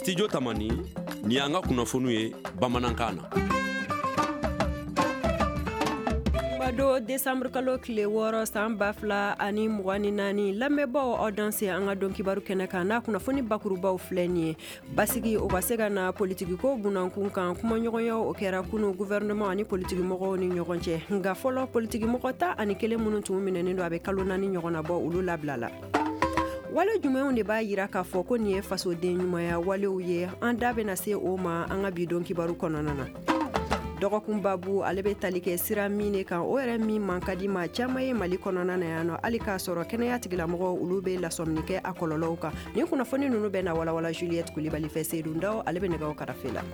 Studio Tamani ni anga kunnafoniw ye bamanankan na. do décembre kalo kile 6 san 2024 lamɛnbaaw aw danse an ka dɔn kibaru kɛnɛ kan n'a kunnafoni bakurubaw filɛ nin ye basigi o ka se ka na politikiko bunankun kan kumaɲɔgɔnya o kɛra kunu gouvernement ani politikimɔgɔw ni ɲɔgɔn cɛ nka fɔlɔ politikimɔgɔ ta ani kelen minnu tun minɛnen don a bɛ kalo 4 ɲɔgɔn na bɔ olu labilala. wale jumɛnw de b'a yira k'a fɔ ko nin ye fasoden ɲumanya walew ye an da bɛna se o ma an ka bidon kibaru kɔnɔna na. dɔgɔkun babu ale bɛ tali kɛ sira min de kan o yɛrɛ min man ka di maa caman ye Mali kɔnɔna na yan nɔ hali k'a sɔrɔ kɛnɛya tigilamɔgɔw olu bɛ lasɔmini kɛ a kɔlɔlɔw kan nin kunnafoni ninnu bɛ na walawala Juliette Kulibali fɛ Seydou Ndaw ale bɛ nɛgɛw karafe la.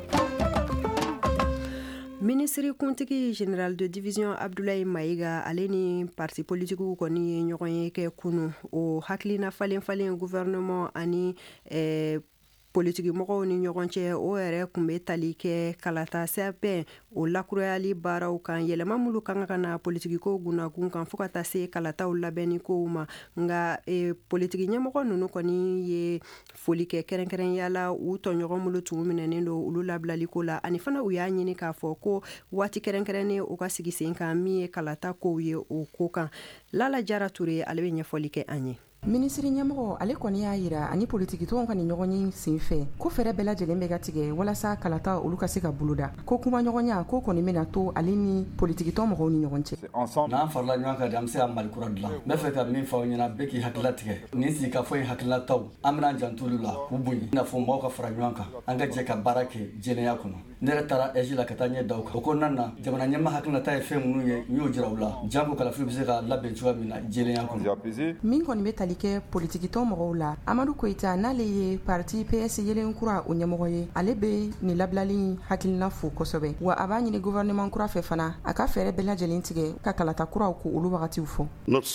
Ministre kuntigi général de division Abdoulaye Maïga ale ni parti politikiw kɔni ye ɲɔgɔn ye kɛ kunu o hakilina falen gouvernement ani politikimɔgɔw ni ɲɔgɔn cɛ o yɛrɛ kun bɛ tali kɛ kalata sɛbɛn o lakurayali baaraw kan yɛlɛma minnu kan ka na politikikow gunnakun kan fo ka taa se kalataw labɛnni kow ma nka politiki ɲɛmɔgɔ ninnu kɔni ye foli kɛ kɛrɛnkɛrɛnyala u tɔɲɔgɔn minnu tun minɛnen don olu labilaliko la ani fana u y'a ɲini k'a fɔ ko waati kɛrɛnkɛrɛnnen u ka sigi sen kan min ye kalata kow ye o ko kan Lala Jara Ture ale bɛ ɲɛfɔli kɛ an ye. Ministre ɲɛmɔgɔ ale kɔni y'a yira ani politikitɔnw ka ni ɲɔgɔn ye senfɛ ko fɛrɛ bɛɛ lajɛlen bɛ ka tigɛ walasa kalata olu ka se ka boloda ko kuma ɲɔgɔnya ko kɔni bɛna to ale ni politikitɔn mɔgɔw ni ɲɔgɔn cɛ. N'an farala ɲɔgɔn kan de an bɛ se ka Mali kura dilan n bɛ fɛ ka min fɔ aw ɲɛna bɛɛ k'i hakilila tigɛ nin sigi ka fɔ ye hakilinataw an bɛna jant'olu la k'u bonya i n'a fɔ mɔgɔw ka fara ɲɔgɔn kan an ka jɛ ka baara kɛ jɛlenya kɔnɔ ne yɛrɛ taara EJ la ka taa ɲɛ da o kan o kɔnɔna na jamana ɲɛmaa hakilinata ye fɛn minnu ye n y'o jira u la janko kalafili bɛ se ka labɛn cogoya min na jɛlenya kɔnɔ. Min kɔni bɛ tali kɛ politikitɔn mɔgɔw la Amadu Koyita n'ale ye parti PS yelen kura o ɲɛmɔgɔ ye ale bɛ nin labilali hakilina fo kosɛbɛ wa a b'a ɲini gouvernement kura fɛ fana a ka fɛɛrɛ bɛɛ lajɛlen tigɛ ka kalata kuraw ko olu wagatiw fɔ.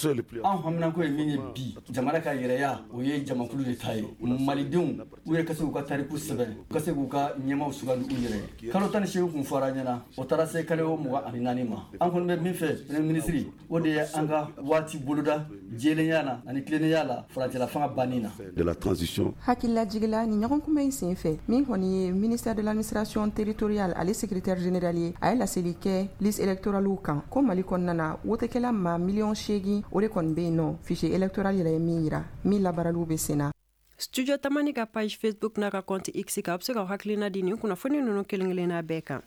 An haminanko ye min ye bi jamana ka yɛrɛya o ye jamakulu de ta ye malidenw u yɛrɛ ka se k'u ka tariku sɛbɛn u ka se k'u ka ɲɛmaw sugandi u yɛrɛ ye kalo 18 kun fɔra ɲɛna o taara se kalo 24 ma an kɔni bɛ min fɛ premier ministre o de ye an ka waati boloda jɛlenya na ani tilennenya la farancɛla fanga banni na de la transition. Hakilila jigila ni ɲɔgɔn kunbɛn in senfɛ min kɔni ye ministère de l'administration territoriale ale secrétaire général ye a ye laseli kɛ liste électorale kan ko Mali kɔnɔna na wotekɛla ma 8,000,000 o de kɔni bɛ yen nɔ fichier électoral yɛrɛ ye min yira min labaraliw bɛ sen na. Studio Tamani ka page Facebook n'a ka compte X ka a bɛ se ka hakilina di nin kunnafoni ninnu kelen-kelenna bɛɛ kan.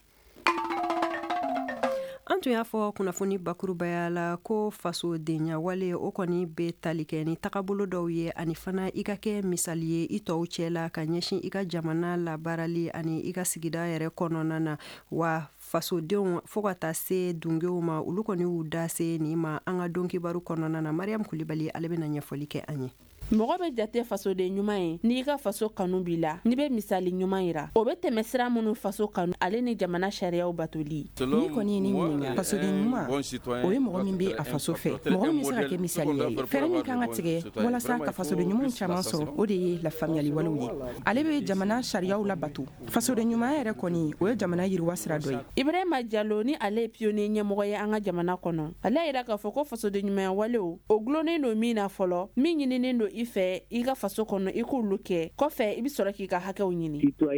An tun y'a fɔ kunnafoni bakurubaya la ko fasodenya wale o kɔni bɛ tali kɛ ni tagabolo dɔw ye ani fana i ka kɛ misali ye i tɔw cɛ la ka ɲɛsin i ka jamana labaarali ani i ka sigida yɛrɛ kɔnɔna na wa fasodenw fo ka taa se dungew ma olu kɔni y'u da se nin ma an ka don kibaru kɔnɔna na Mariam Kulibali ale bɛna ɲɛfɔli kɛ an ye. Mɔgɔ bɛ jate fasoden ɲuman ye n'i ka faso kanu b'i la n'i bɛ misali ɲuman yira o bɛ tɛmɛ sira minnu faso kanu ale ni jamana sariyaw batoli. Ni kɔni ye ni ɲininka fasoden ɲuman o ye mɔgɔ min bɛ a faso fɛ mɔgɔ min bɛ se ka kɛ misali ye fɛɛrɛ min kan ka tigɛ walasa ka fasoden ɲumanw caman sɔrɔ o de ye lafaamuyali walew ye ale bɛ jamana sariyaw labato fasoden ɲuman yɛrɛ kɔni o ye jamana yiriwa sira dɔ ye. Ibrahima Diallo ni ale ye pionnier ɲɛmɔgɔ ye an ka jamana kɔnɔ ale y'a jira k'a fɔ ko fasoden ɲumanya walew o gulonnen don min na fɔlɔ min ɲininen don i fɛ i ka faso kɔnɔ i k'olu kɛ kɔfɛ i bɛ sɔrɔ k'i ka hakɛw ɲini.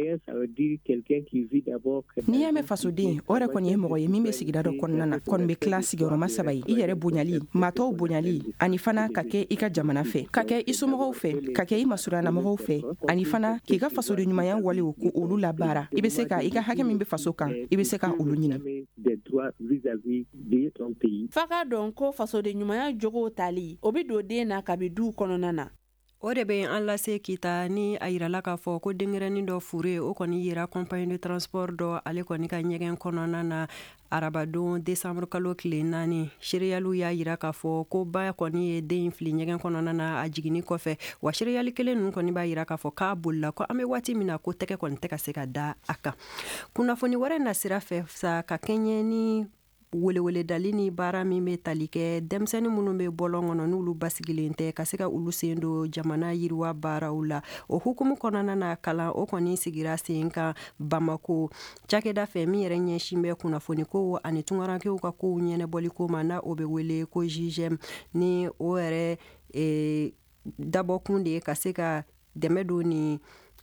N'i y'a mɛn fasoden o yɛrɛ kɔni ye mɔgɔ ye min bɛ sigida dɔ kɔnɔna na kɔni bɛ tila sigiyɔrɔma 3 ye i yɛrɛ bonyali maatɔw bonyali ani fana ka kɛ i ka jamana fɛ ka kɛ i somɔgɔw fɛ ka kɛ i masurunnamɔgɔw fɛ ani fana k'i ka fasoden ɲumanya walew ko olu labaara i bɛ se ka i ka hakɛ min bɛ faso kan i bɛ se ka olu ɲini. F'a ka dɔn ko fasoden ɲumanya jogow tali o bɛ don den na kabi du kɔnɔna na. O de bɛ an lase kita ni a yirala k'a fɔ ko denŋɛrɛnin dɔ fure o kɔni yira compagnie de transport dɔ ale kɔni ka ɲɛgɛn kɔnɔna na arabadon décembre kalo tile 4 seriyaliw y'a yira k'a fɔ ko ba kɔni ye den fili ɲɛgɛn kɔnɔna na a jiginni kɔfɛ wa seriyali kelen ninnu kɔni b'a yira k'a fɔ k'a bolila ko an bɛ waati min na ko tɛgɛ kɔni tɛ ka se ka da a kan kunnafoni wɛrɛ na sira fɛ sa ka kɛɲɛ ni welewele dali ni baara min bɛ tali kɛ denmisɛnnin minnu bɛ bɔlɔn kɔnɔ n'olu basigilen tɛ ka se ka olu sen don jamana yiriwa baaraw la o hukumu kɔnɔna na kalan o kɔni sigira sen kan Bamako cakɛda fɛ min yɛrɛ ɲɛsin bɛ kunnafoni ko ani tungarankew ka kow ɲɛnɛbɔli ko ma na o bɛ wele ko JIGEM ni o yɛrɛ dabɔkun de ye ka se ka dɛmɛ don ni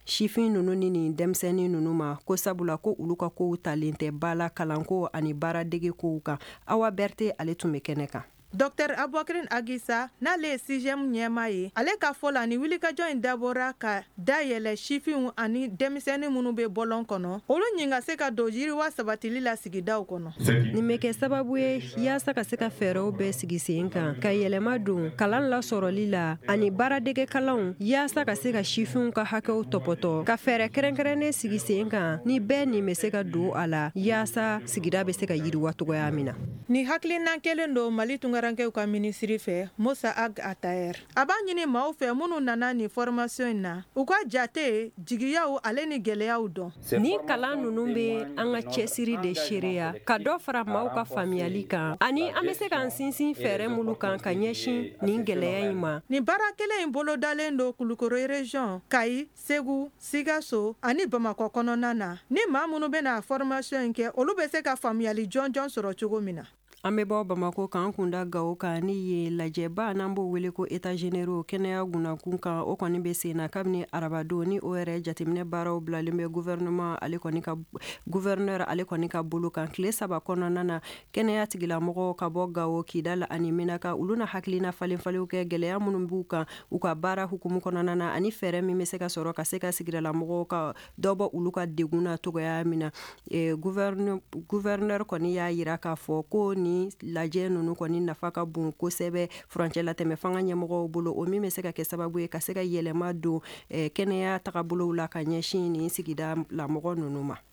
sifin nunu ni denmisɛnnin nunu ma ko sabula ko olu ka kow talen tɛ bala kalanko ani baaradege kow kan. Awa Berte ale tun bɛ kɛnɛ kan. Dr Aboubacrine Agissa n'ale ye 6e ɲɛma ye, ale ka fɔ la ni wulikajɔ in dabɔra ka dayɛlɛ sifinw ani denmisɛnnin minnu bɛ bɔlɔn kɔnɔ olu ɲin ka se ka don yiriwa sabatili la sigidaw kɔnɔ. Nin bɛ kɛ sababu ye yaasa ka se ka fɛɛrɛw bɛɛ sigi sen kan ka yɛlɛma don kalan lasɔrɔli la ani baaradege kalanw yaasa ka se ka sifinw ka hakɛw tɔpɔtɔ ka fɛɛrɛ kɛrɛnkɛrɛnnen sigi sen kan ni bɛɛ nin bɛ se ka don a la yaasa sigida bɛ se ka yiriwa cogoya min na. Ni hakilina kelen don Mali tungarankew ka minisiri fɛ Musa Ag Ataer. A b'a ɲini maaw fɛ minnu nana ni formation in na u ka jate jigiyaw ale ni gɛlɛyaw dɔn. Ni kalan nunu bɛ an ka cɛsiri de seereya ka dɔ fara maaw ka faamuyali kan ani an bɛ se k'an sinsin fɛɛrɛ minnu kan ka ɲɛsin nin gɛlɛya in ma. Ni baara kelen in bolodalen don Kulukoro region, Kayi, Segu, Sikaso ani Bamakɔ kɔnɔna na. Ni maa minnu bɛna formation in kɛ olu bɛ se ka faamuyali jɔnjɔn sɔrɔ cogo min na. An bɛ bɔ Bamako kan kunda Gawo kan ni ye lajɛba n'an b'o wele ko État généraux kɛnɛya gunnakun kan o kɔni bɛ sen na kabini arabadon ni o yɛrɛ jateminɛ baaraw bilalen bɛ gouverneur ale kɔni ka bolo kan tile 3 kɔnɔna na kɛnɛya tigilamɔgɔw ka bɔ Gawo Kidal ani Menaka olu na hakilina falenfalenw kɛ gɛlɛya minnu b'u kan u ka baara hukumu kɔnɔna na ani fɛɛrɛ min bɛ se ka sɔrɔ ka se ka sigidalamɔgɔw ka dɔ bɔ olu ka degun na togoya min na. Gouverneur kɔni y'a yira k'a fɔ ko ni lajɛ nunu kɔni nafa ka bon kosɛbɛ furancɛ latɛmɛ fanga ɲɛmɔgɔw bolo o min bɛ se ka kɛ sababu ye ka se ka yɛlɛma don kɛnɛya tagabolow la ka ɲɛsin ni sigida lamɔgɔ nunu ma.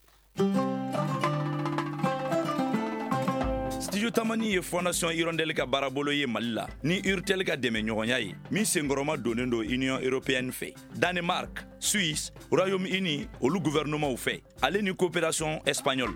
Studio Tamani ye Fondation Hirondelle ka baarabolo ye Mali la ni Urtel ka dɛmɛ ɲɔgɔnya ye min senkɔrɔma donnen don Union Européenne fɛ, Danemark, Suisse, Royaume-Uni olu gouvernement fɛ ale ni coopération espagnole.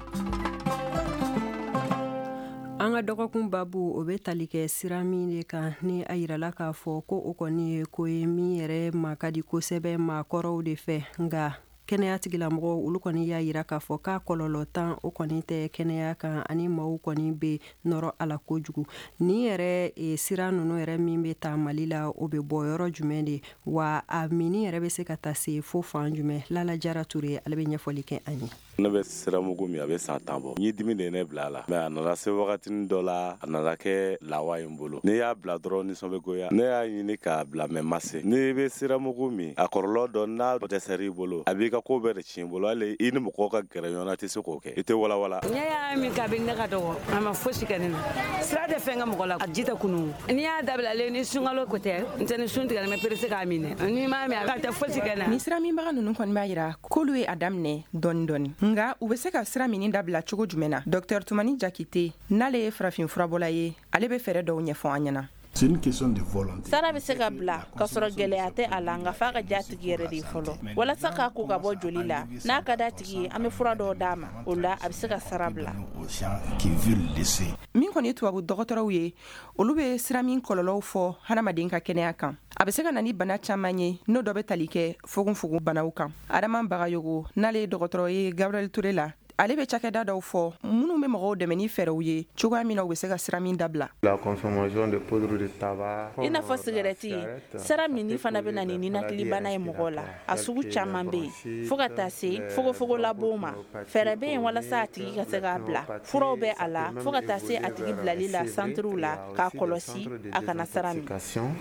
An ka dɔgɔkun babu o bɛ tali kɛ sira min de kan ni a yirala k'a fɔ ko o kɔni ye ko ye min yɛrɛ ma ka di kosɛbɛ maakɔrɔw de fɛ nka kɛnɛya tigilamɔgɔw olu kɔni y'a yira k'a fɔ k'a kɔlɔlɔ tan o kɔni tɛ kɛnɛya kan ani maaw kɔni bɛ nɔrɔ a la kojugu. Ni yɛrɛ sira ninnu yɛrɛ min bɛ ta Mali la o bɛ bɔ yɔrɔ jumɛn de wa a mini yɛrɛ bɛ se ka taa se fo fan jumɛn. Lala Jara Ture ale bɛ ɲɛfɔli kɛ an ye. Ne bɛ siramugu min a bɛ san 10 bɔ. N ye dimi de ne bila a la. Mais a nana se wagatinin dɔ la a nana kɛ lawa ye n bolo. Ne y'a bila dɔrɔn nisɔn bɛ goya. Ne y'a ɲini k'a bila mais ma se. N'i bɛ siramugu min a kɔrɔlɔ dɔ n'a dɛsɛr'i bolo a b'i ka ko bɛɛ de tiɲɛ bolo hali i ni mɔgɔw ka gɛrɛ ɲɔgɔn na tɛ se k'o kɛ. I tɛ walawala. N y'a min k'a bɛ ne ka dɔgɔ a ma fosi kɛ ne na. Sira tɛ fɛn ka mɔgɔ la a ji tɛ kunu. N'i y'a dabilalen ni sunkalo ko tɛ n tɛ ni sun tigɛlen bɛ perese k'a minɛ. N'i m'a min a tɛ fosi kɛ na. Ni sira minbaga ninnu kɔni b'a yira k'olu ye a daminɛ dɔɔni dɔɔni nka u bɛ se ka sira mini dabila cogo jumɛn na. Dr Tumani Jakite n'ale ye farafin furabɔla ye ale bɛ fɛɛrɛ dɔw ɲɛfɔ an ɲɛna. Sara bɛ se ka bila ka sɔrɔ gɛlɛya tɛ a la nka f'a ka ja tigi yɛrɛ de fɔlɔ walasa k'a ko ka bɔ joli la n'a ka da tigi ye an bɛ fura dɔw d'a ma o la a bɛ se ka sara bila. Min kɔni ye tubabu dɔgɔtɔrɔw ye olu bɛ sira min kɔlɔlɔw fɔ hadamaden ka kɛnɛya kan a bɛ se ka na ni bana caman ye n'o dɔ bɛ tali kɛ fogonfogon banaw kan. Adama Bagayogo n'ale ye dɔgɔtɔrɔ ye Gabriel Touré la ale bɛ cakɛda dɔw fɔ minnu bɛ mɔgɔw dɛmɛ ni fɛɛrɛw ye cogoya min na u bɛ se ka sira min dabila. I n'a fɔ sigɛrɛti sira minni fana bɛ na ni ninakilibana ye mɔgɔw la a sugu caman bɛ yen fo ka taa se fogofogolabon ma fɛɛrɛ bɛ yen walasa a tigi ka se k'a bila furaw bɛ a la fo ka taa se a tigi bilali la santeriw la k'a kɔlɔsi a kana sira min.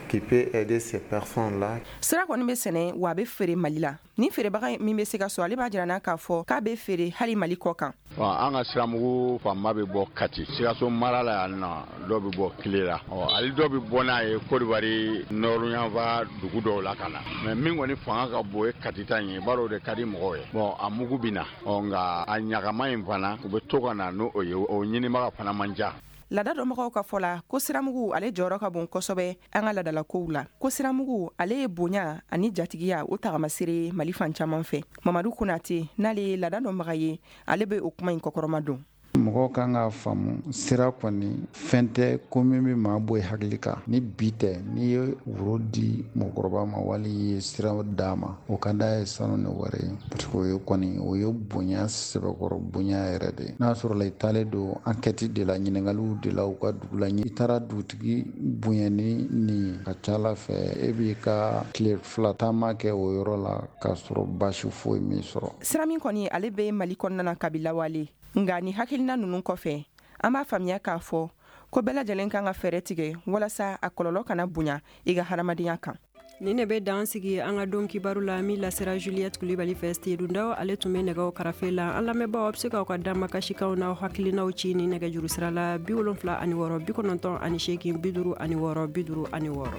Sira kɔni bɛ sɛnɛ wa a bɛ feere Mali la ni feerebaga min bɛ se ka so ale b'a jira n'a k'a fɔ k'a bɛ feere hali Mali kɔ kan. An ka siramugu fanba bɛ bɔ Kati Sikaso mara la yan nɔ dɔw bɛ bɔ Kile la hali dɔw bɛ bɔ n'a ye Côte d'Ivoire nɔrɔyanfa dugu dɔw la ka na mais min kɔni fanga ka bon ye Kati ta ye baro de ka di mɔgɔw ye a mugu bɛ na nka a ɲagama in fana u bɛ to ka na n'o ye o ɲinibaga fana man ca. Lada dɔnbagaw ka fɔ la ko siramugu ale jɔyɔrɔ ka bon kosɛbɛ an ka ladalakow la ko siramugu ale ye bonya ani jatigiya o tagamasere Mali fan caman fɛ. Mamadu Konate n'ale ye lada dɔnbaga ye ale bɛ o kuma in kɔkɔrɔma don. mɔgɔw kan ka faamu sira kɔni fɛn tɛ ko min bɛ maa bɔ i hakili kan ni bi tɛ n'i ye woro di mɔgɔkɔrɔba ma wali ye sira d'a ma o ka d'a ye sanu ni wari ye parce que o ye bonya sɛbɛkɔrɔ bonya yɛrɛ de n'a sɔrɔ la i taalen don enquête de la ɲininkaliw de la u ka dugu la i taara dugutigi bonyani ni ka ca ala fɛ e b'i ka tile fila taama kɛ o yɔrɔ la k'a sɔrɔ baasi foyi min sɔrɔ. Sira min kɔni ale bɛ Mali kɔnɔna na kabi lawale nga ni hakilina ninnu kɔfɛ an b'a faamuya k'a fɔ ko bɛɛ lajɛlen kan ka fɛɛrɛ tigɛ walasa a kɔlɔlɔ kana bonya i ka hadamadenya kan. Ni ne bɛ dan sigi an ka don kibaru la min lasera Juliette Kulibali fɛ Stedunda ale tun bɛ nɛgɛw karafe la an lamɛnbaaw a bɛ se k'aw ka dama kasikaw n'aw hakilinaw ci ni nɛgɛjuru sira la 76 98 56 56.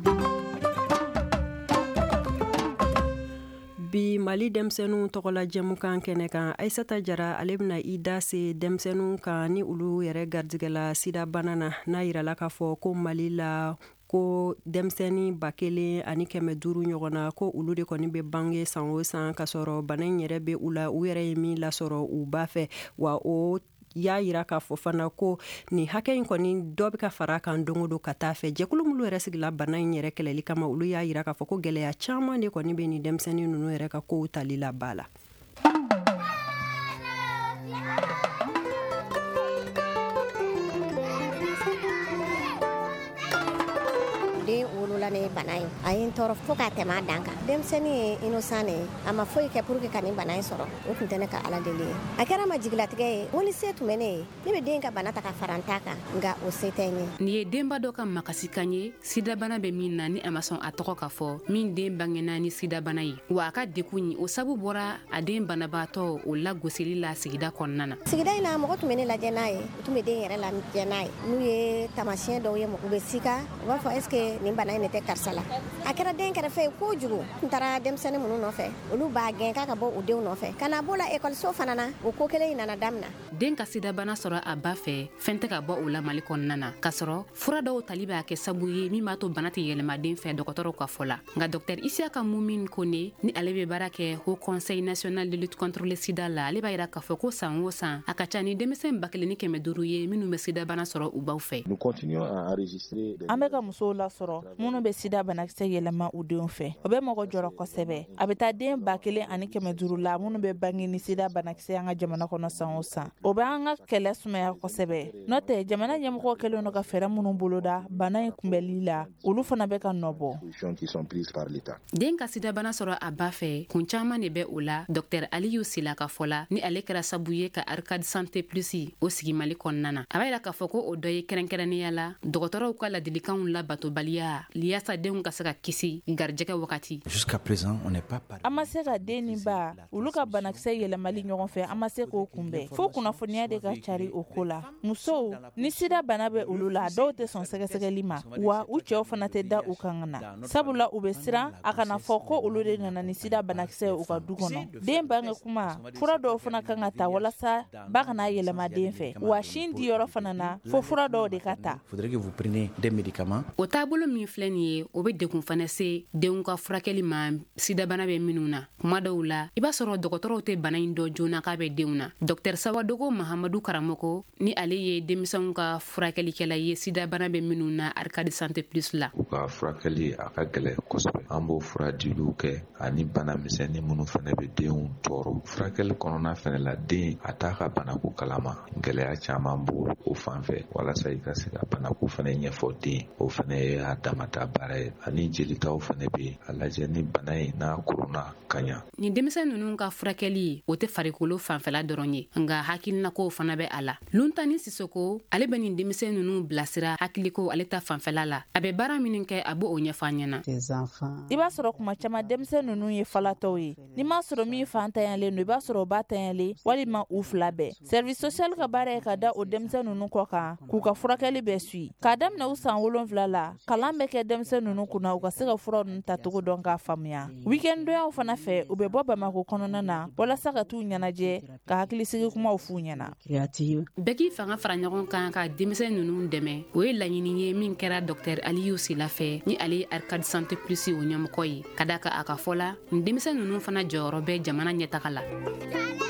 Bi Mali denmisɛnninw tɔgɔla jɛmukan kɛnɛ kan Aissata Jara ale bɛna i da se denmisɛnninw kan ni olu yɛrɛ garijɛgɛla sida bana na n'a yirala k'a fɔ ko Mali la ko denmisɛnnin 1500 ɲɔgɔn na ko olu de kɔni bɛ bange san o san ka sɔrɔ bana in yɛrɛ bɛ u la u yɛrɛ ye min lasɔrɔ u ba fɛ wa o y'a yira k'a fɔ fana ko ni hakɛ in kɔni dɔ bɛ ka fara kan don o don ka taa fɛ jɛkulu minnu yɛrɛ sigila bana in yɛrɛ kɛlɛli kama olu y'a yira k'a fɔ ko gɛlɛya caman de kɔni bɛ ni denmisɛnnin ninnu yɛrɛ ka kow tali la ba la. Den wolola ni bana ye a ye n tɔɔrɔ fo k'a tɛmɛ a dan kan denmisɛnnin ye innocent de ye a ma foyi kɛ pour que ka nin bana in sɔrɔ o tun tɛ ne ka ala deli ye a kɛra ma jigilatigɛ ye n ko ni se tun bɛ ne ye ne bɛ den ka bana ta ka fara n ta kan nka o se tɛ n ye. nin ye denba dɔ ka makasikan ye sida bana bɛ min na ni a ma sɔn a tɔgɔ ka fɔ min den bangena ni sida bana ye wa a ka dekun ye o sabu bɔra a den banabaatɔ o lagosili la sigida kɔnɔna na. sigida in na mɔgɔ tun bɛ ne lajɛ n'a ye u tun bɛ den yɛrɛ lajɛ n'a ye n'u ye tamasiyɛn dɔw ye u bɛ sika u b'a fɔ est ce que nin bana in de tɛ karisa la a kɛra den kɛrɛfɛ ye kojugu n taara denmisɛnnin minnu nɔfɛ olu b'a gɛn k'a ka bɔ u denw nɔfɛ ka na bɔ la ekɔliso fana na o ko kelen in nana damina. den ka sida bana sɔrɔ a ba fɛ fɛn tɛ ka bɔ o la Mali kɔnɔna na k'a sɔrɔ fura dɔw tali b'a kɛ sabu ye min b'a to bana tɛ yɛlɛma den fɛ dɔgɔtɔrɔw ka fɔ la nka Dr Isiaka Mumin Kone ni ale bɛ baara kɛ Haut Conseil National de lutte contre le sida la ale b'a yira k'a fɔ ko san o san a ka ca ni denmisɛn 1500 ye minnu bɛ sida bana sɔrɔ u baw fɛ. an bɛ ka musow lasɔrɔ minnu bɛ sida banakisɛ yɛlɛma u denw fɛ o bɛ mɔgɔ jɔrɔ kosɛbɛ a bɛ taa den 1500 la minnu bɛ bange ni sida banakisɛ an ka jamana kɔnɔ san o san o bɛ an ka kɛlɛ sumaya kosɛbɛ n'o tɛ jamana ɲɛmɔgɔ kɛlen don ka fɛɛrɛ minnu boloda bana in kunbɛli la olu fana bɛ ka nɔbɔ. den ka sida bana sɔrɔ a ba fɛ kun caman de bɛ o la Dr Aliyu Sila ka fɔ la ni ale kɛra sabu ye ka Arcade Santé Plus o sigi Mali kɔnɔna na a b'a yira k'a fɔ ko o dɔ ye kɛrɛnkɛrɛnnenya la dɔgɔtɔrɔw ka ladilikanw labatobaliya yaasa denw ka se ka kisi garijɛgɛ wagati. an ma se ka den ni ba olu ka banakisɛ yɛlɛmali ɲɔgɔn fɛ an ma se k'o kunbɛn fo kunnafoniya de ka cari o ko la musow ni sida bana bɛ olu la dɔw tɛ sɔn sɛgɛsɛgɛli ma wa u cɛw fana tɛ da u kan na sabula u bɛ siran a kana fɔ ko olu de nana ni sida banakisɛ u ka du kɔnɔ den bange kuma fura dɔw fana kan ka ta walasa ba kana yɛlɛma den fɛ wa sin di yɔrɔ fana na fo fura dɔw de ka ta. o taabolo min filɛ nin ye o bɛ degun fana se denw ka furakɛli ma sida bana bɛ minnu na kuma dɔw la i b'a sɔrɔ dɔgɔtɔrɔw tɛ bana in dɔn joona k'a bɛ denw na Dr Sawadogo Mahamadu Karamɔgɔ ni ale ye denmisɛnw ka furakɛlikɛla ye sida bana bɛ minnu na Arcade Santé Plus la. u ka furakɛli a ka gɛlɛn kosɛbɛ an b'o fura diliw kɛ ani bana misɛnnin minnu fana bɛ denw tɔɔrɔ furakɛli kɔnɔna fana la den a t'a ka banako kalama gɛlɛya caman b'o o fan fɛ walasa i ka se ka banako fana ɲɛfɔ den o fana ye a damata baara ye ani jelitaw fana bɛ a lajɛ ni bana in n'a korona ka ɲa. ni denmisɛn ninnu ka furakɛli o tɛ farikolo fanfɛla dɔrɔn ye nka hakilinako fana bɛ a la Luntani Sisoko ale bɛ nin denmisɛn ninnu bilasira hakiliko ale ta fanfɛla la a bɛ baara minnu kɛ a b'o ɲɛfɔ an ɲɛna. i b'a sɔrɔ kuma caman denmisɛn ninnu ye falatɔw ye ni m'a sɔrɔ min fan tanyalen don i b'a sɔrɔ o ba tanyalen walima u fila bɛɛ service social ka baara ye ka da o denmisɛn ninnu kɔ kan k'u ka furakɛli bɛɛ suit k'a daminɛ u san 7 la kalan bɛ kɛ denmisɛn ninnu kunna u ka se ka fura ninnu tacogo dɔn k'a faamuya weekend doyaw fana fɛ u bɛ bɔ Bamako kɔnɔna na walasa ka t'u ɲɛnajɛ ka hakilisigi kumaw f'u ɲɛna. bɛɛ k'i fanga fara ɲɔgɔn kan ka denmisɛn ninnu dɛmɛ o ye laɲini ye min kɛra Dr Aliyu Sila fɛ ni ale ye Arcade Santé Plus o ɲɛmɔgɔ ye ka da kan a ka fɔ la ni denmisɛn ninnu fana jɔyɔrɔ bɛ jamana ɲɛtaga la.